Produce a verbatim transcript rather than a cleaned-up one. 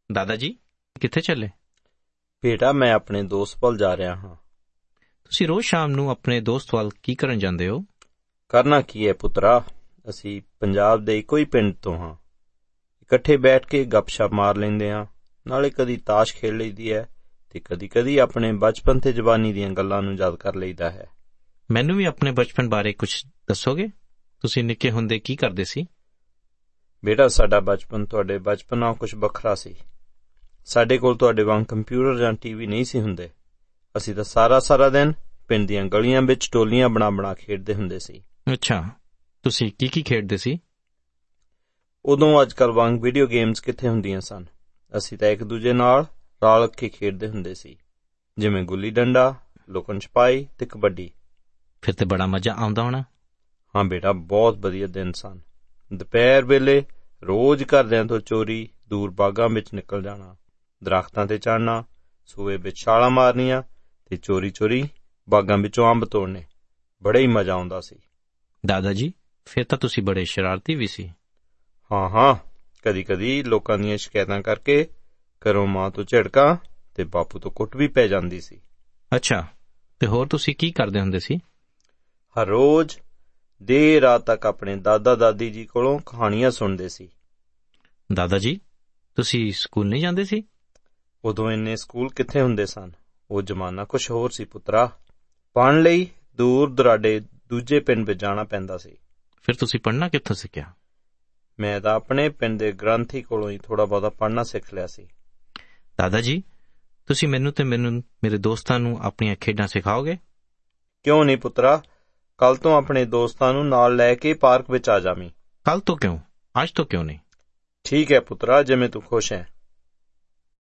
ਦਾਦਾ ਜੀ, ਕਿੱਥੇ ਚੱਲੇ? ਬੇਟਾ, ਮੈਂ ਆਪਣੇ ਦੋਸਤ ਵੱਲ ਜਾ ਰਿਹਾ ਹਾਂ। ਤੁਸੀਂ ਰੋਜ਼ ਸ਼ਾਮ ਨੂੰ ਆਪਣੇ ਦੋਸਤ ਵੱਲ ਕੀ ਕਰਨ ਜਾਂਦੇ ਹੋ? ਕਰਨਾ ਕੀ ਹੈ ਪੁੱਤਰਾ, ਅਸੀਂ ਪੰਜਾਬ ਦੇ ਇੱਕੋ ਹੀ ਪਿੰਡ ਤੋਂ ਹਾਂ। ਇਕੱਠੇ ਬੈਠ ਕੇ ਗੱਪਸ਼ਪ ਮਾਰ ਲੈਂਦੇ ਹਾਂ, ਨਾਲੇ ਕਦੀ ਤਾਸ਼ ਖੇਡ ਲਈਦੀ ਹੈ ਤੇ ਕਦੀ ਕਦੀ ਆਪਣੇ ਬਚਪਨ ਤੇ ਜਵਾਨੀ ਦੀਆਂ ਗੱਲਾਂ ਨੂੰ ਯਾਦ ਕਰ ਲਈਦਾ ਹੈ। ਮੈਨੂੰ ਵੀ ਆਪਣੇ ਬਚਪਨ ਬਾਰੇ ਕੁਝ ਦੱਸੋਗੇ? ਤੁਸੀਂ ਨਿੱਕੇ ਹੁੰਦੇ ਕੀ ਕਰਦੇ ਸੀ? ਬੇਟਾ, ਸਾਡਾ ਬਚਪਨ ਤੁਹਾਡੇ ਬਚਪਨ ਨਾਲ ਕੁਝ ਵੱਖਰਾ ਸੀ। ਸਾਡੇ ਕੋਲ ਤੁਹਾਡੇ ਵਾਂਗ ਕੰਪਿਊਟਰ ਜਾਂ ਟੀਵੀ ਨਹੀਂ ਸੀ ਹੁੰਦੇ। ਅਸੀਂ ਤਾਂ ਸਾਰਾ ਸਾਰਾ ਦਿਨ ਪਿੰਡ ਦੀਆਂ ਗਲੀਆਂ ਵਿੱਚ ਟੋਲੀਆਂ ਬਣਾ ਬਣਾ ਖੇਡਦੇ ਹੁੰਦੇ ਸੀ। ਅੱਛਾ, ਤੁਸੀਂ ਕੀ ਕੀ ਖੇਡਦੇ ਸੀ? ਉਦੋਂ ਅੱਜ ਕੱਲ੍ਹ ਵਾਂਗ ਵੀਡੀਓ ਗੇਮਸ ਕਿੱਥੇ ਹੁੰਦੀਆਂ ਸਨ। ਅਸੀਂ ਤਾਂ ਇੱਕ ਦੂਜੇ ਨਾਲ ਰਲ ਕੇ ਖੇਡਦੇ ਹੁੰਦੇ ਸੀ, ਜਿਵੇਂ ਗੁੱਲੀ ਡੰਡਾ, ਲੁਕਣ ਛਪਾਈ ਤੇ ਕਬੱਡੀ। ਫਿਰ ਤੇ ਬੜਾ ਮਜ਼ਾ ਆਉਂਦਾ ਹੋਣਾ। ਹਾਂ ਬੇਟਾ, ਬਹੁਤ ਵਧੀਆ ਦਿਨ ਸਨ। ਦੁਪਹਿਰ ਵੇਲੇ ਰੋਜ਼ ਘਰਦਿਆਂ ਤੋਂ ਚੋਰੀ ਦੂਰ ਬਾਗਾਂ ਵਿੱਚ ਨਿਕਲ ਜਾਣਾ, ਦਰਖਤਾਂ ਤੇ ਚੜ੍ਹਨਾ, ਸੂਏ ਵਿੱਚ ਛਾਲਾਂ ਮਾਰਨੀਆਂ ਤੇ ਚੋਰੀ ਚੋਰੀ ਬਾਗਾਂ ਵਿੱਚੋਂ ਅੰਬ ਤੋੜਨੇ। ਬੜਾ ਹੀ ਮਜ਼ਾ ਆਉਂਦਾ ਸੀ। ਦਾਦਾ ਜੀ, ਫਿਰ ਤਾਂ ਤੁਸੀਂ ਬੜੇ ਸ਼ਰਾਰਤੀ ਵੀ ਸੀ। ਹਾਂ ਹਾਂ, ਕਦੀ ਕਦੀ ਲੋਕਾਂ ਦੀਆਂ ਸ਼ਿਕਾਇਤਾਂ ਕਰਕੇ ਘਰੋਂ ਮਾਂ ਤੋਂ ਝਿੜਕਾਂ ਤੇ ਬਾਪੂ ਤੋਂ ਕੁੱਟ ਵੀ ਪੈ ਜਾਂਦੀ ਸੀ। ਅੱਛਾ, ਤੇ ਹੋਰ ਤੁਸੀਂ ਕੀ ਕਰਦੇ ਹੁੰਦੇ ਸੀ? ਹਰ ਰੋਜ਼ ਦੇਰ ਰਾਤ ਤੱਕ ਆਪਣੇ ਦਾਦਾ ਦਾਦੀ ਜੀ ਕੋਲੋਂ ਕਹਾਣੀਆਂ ਸੁਣਦੇ ਸੀ। ਦਾਦਾ ਜੀ, ਤੁਸੀਂ ਸਕੂਲ ਨਹੀਂ ਜਾਂਦੇ ਸੀ? ਉਦੋਂ ਇੰਨੇ ਸਕੂਲ ਕਿੱਥੇ ਹੁੰਦੇ ਸਨ। ਉਹ ਜ਼ਮਾਨਾ ਕੁਛ ਹੋਰ ਸੀ ਪੁੱਤਰਾ। ਪੜ੍ਹਨ ਲਈ ਦੂਰ ਦੁਰਾਡੇ ਦੂਜੇ ਪਿੰਡ ਵਿੱਚ ਜਾਣਾ ਪੈਂਦਾ ਸੀ। ਫਿਰ ਤੁਸੀਂ ਪੜ੍ਹਨਾ ਕਿੱਥੋਂ ਸਿੱਖਿਆ? ਮੈਂ ਤਾਂ ਆਪਣੇ ਪਿੰਡ ਦੇ ਗ੍ਰੰਥੀ ਕੋਲੋਂ ਹੀ ਥੋੜਾ ਬਹੁਤਾ ਪੜ੍ਹਨਾ ਸਿੱਖ ਲਿਆ ਸੀ। ਦਾਦਾ ਜੀ, ਤੁਸੀਂ ਮੈਨੂੰ ਤੇ ਮੈਨੂੰ ਮੇਰੇ ਦੋਸਤਾਂ ਨੂੰ ਆਪਣੀਆਂ ਖੇਡਾਂ ਸਿਖਾਓਗੇ? ਕਿਉਂ ਨਹੀਂ ਪੁੱਤਰਾ, ਕੱਲ ਤੋਂ ਆਪਣੇ ਦੋਸਤਾਂ ਨੂੰ ਨਾਲ ਲੈ ਕੇ ਪਾਰਕ ਵਿੱਚ ਆ ਜਾਵੀਂ। ਕੱਲ ਤੋਂ ਕਿਉਂ? ਅੱਜ ਤੋਂ ਕਿਉਂ ਨਹੀਂ? ਠੀਕ ਹੈ ਪੁੱਤਰਾ, ਜਿਵੇਂ ਤੂੰ ਖੁਸ਼ ਹੈ।